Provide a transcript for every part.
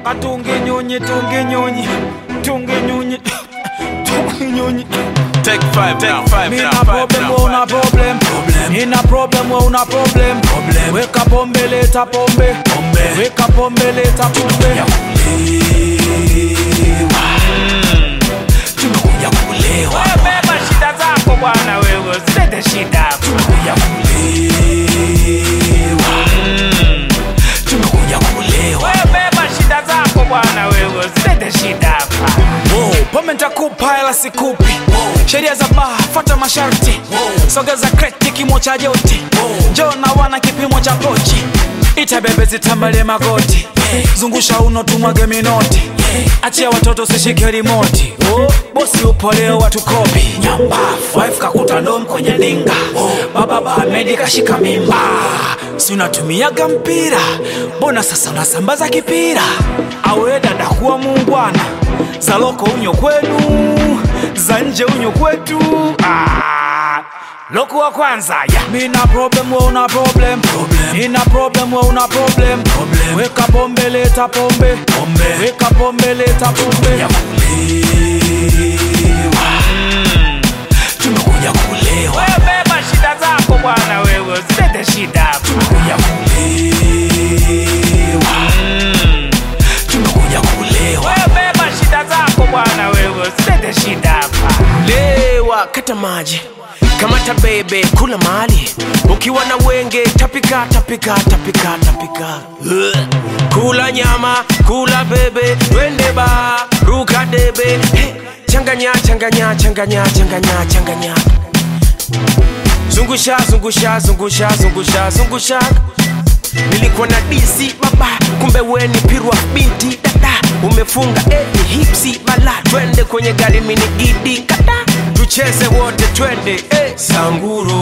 Tunge nyonyi Take five now. Mina problem, una problem. Nina problem, una problem. Weka pombe leta pombe. Weka pombe leta pombe. Tumekuja kulewa. Wewe beba shida zako bwana wewe, usete shida. Tumekuja kulewa. Wewe beba shida zako bwana wewe, usete shida. Pombe nitakupa hela sikupi. Sheria za baa fuata masharti. Sogeza kreti kimo cha joti. Njoo na wana kipimo cha pochi. Itabebe zitambale magoti. Zungusha uno tumwage minoti. Achia watoto sishike remote. Bosi upo leo watu kopi. Nyamba 5 kakuta ndom kwenye linga. Baba Ahmed kashika mimba. Si unatumiaga mpira, mbona sasa unasambaza kipira? Awe dada kuwa muungwana. Za loko unyo kwenu, za nje unyo kwetu. Loko wa kwanza, yeah. Mina problem, we una problem. Nina problem, we una problem. Weka pombe leta pombe. Weka pombe leta pombe. Tumekuja kulewa. Wewe beba shida zako bwana wewe, usete shida. Tumekuja kulewa. Wewe beba shida zako bwana wewe, usete shida. Lewa kata maji. Kamata bebe kula mali. Ukiwa na wenge tapika. Kula nyama, kula bebe. Twende ba, ruka debe. Changanya. Zungusha. Nilikuwa na DC baba, kumbe we ni pirwa binti dada. Umefunga hipsi bala. Twende kwenye gari mini gidi kata. Tucheze wote twende Sanguro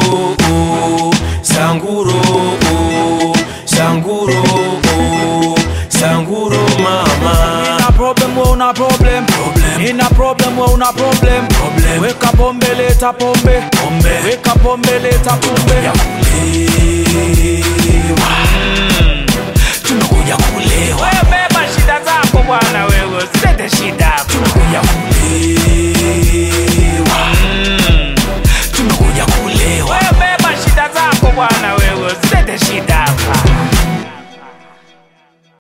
mama. Nina problem, we una problem. Nina problem, we una problem. Weka pombe leta pombe. Weka pombe leta pombe.